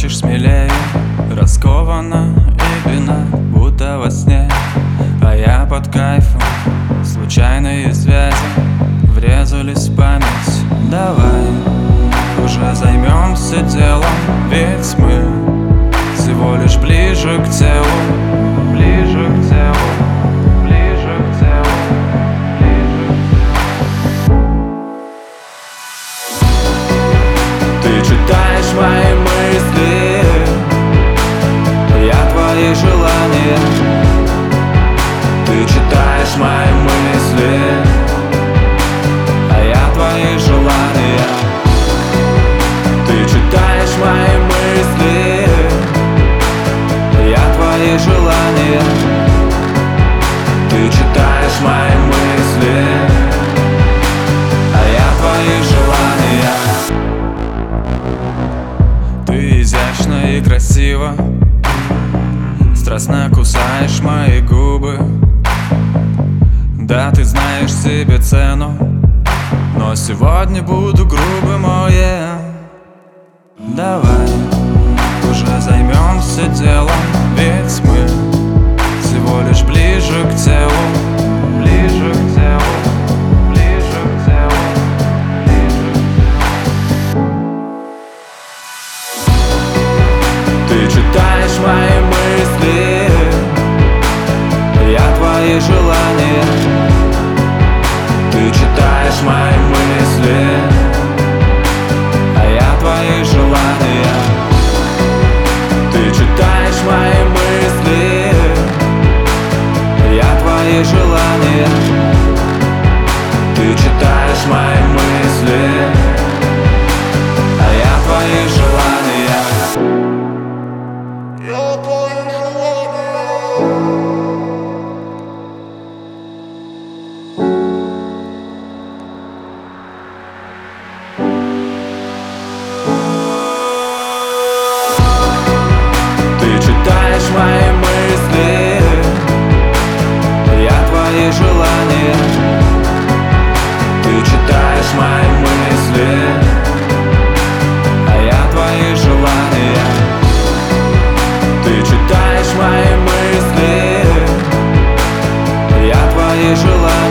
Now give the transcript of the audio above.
Хочешь смелее, раскованно и бина, будто во сне. А я под кайфом, случайные связи врезались в память. Давай уже займемся делом, ведь мы всего лишь ближе к телу. Ближе к телу, ближе к телу, ближе к телу. Ты читаешь мои мысли, я твои желания. Ты читаешь мои мысли, а я твои желания. Ты читаешь мои мысли, я твои желания. Ты читаешь мои мысли, а я твои желания. Ты изящна и красива, страстно кусаешь мои губы. Да, ты знаешь себе цену, но сегодня буду грубым, oh yeah. Давай уже займемся делом, ведь мы всего лишь ближе к телу. Ближе к телу, ближе к телу, ближе к телу. Ты читаешь мои мысли, я твои желания. Ты читаешь мои мысли, а я твои желания. Ты читаешь мои мысли, я твои желания. Ты читаешь мои мысли, а я твои желания. Я твои желания. Ты читаешь мои мысли, я твои желания. Ты читаешь мои мысли, а я твои желания. Ты читаешь мои мысли, я твои желания.